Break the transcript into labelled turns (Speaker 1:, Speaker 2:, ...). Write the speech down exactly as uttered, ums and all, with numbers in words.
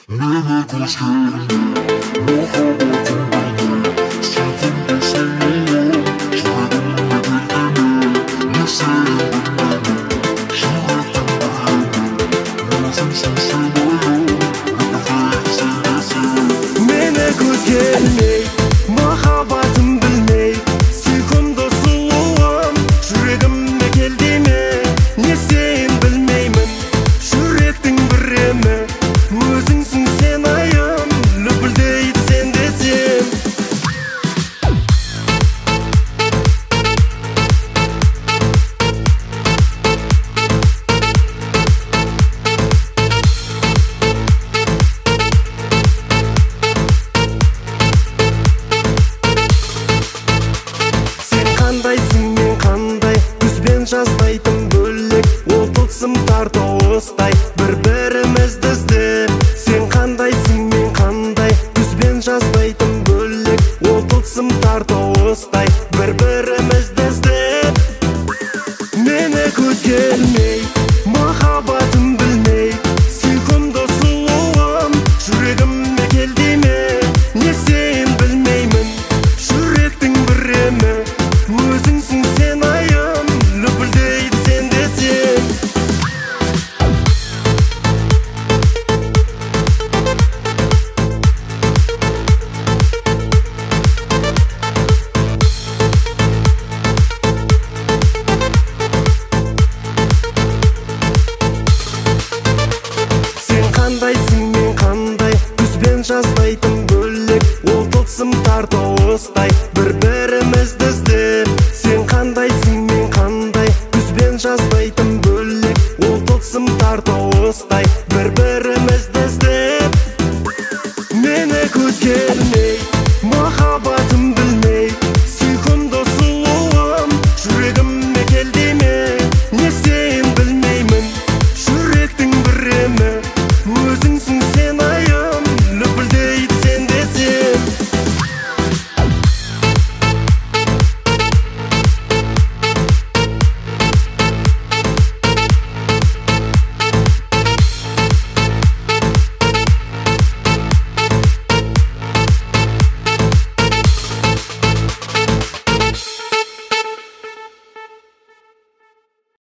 Speaker 1: Mene koşuyorum, muhabbetim beni. Sırtımda sanıyorum, yüreğimde bildiğini. Ne sevdin beni, yüreğim beni. Nasılsın seviyorum, öpüp sevdesin.
Speaker 2: Mene koş gelmey, muhabbetim bilmey. Suykumda suluğum, yüreğimde geldiğini. Ne sen bilmeymin, yürektin birimi. Özüngsün sen ayım, lüpüldeydi sen desin. Sen kandaysın, men kanday, күзбен жаздайтын бөлек. Ол тылсым тарта остай, бір-бірімізді іздеп. Сен қандайсың, мен қандай, күзбен жаздайтын бөлек. Ол тылсым тарта остай, бір-бірімізді іздеп. Мені көз келмей, махаббатым білмей. Сүйкімді сұлуым, жүрегіме келді ме? Не сен білмеймін, жүректің біремі. Өзіңсің сен айым, лүпілдейді сен десең. Сен қандайсың, мен қандай, күзбен жаздайтын бөлек. Ол тылсым тарта остай, бір-бір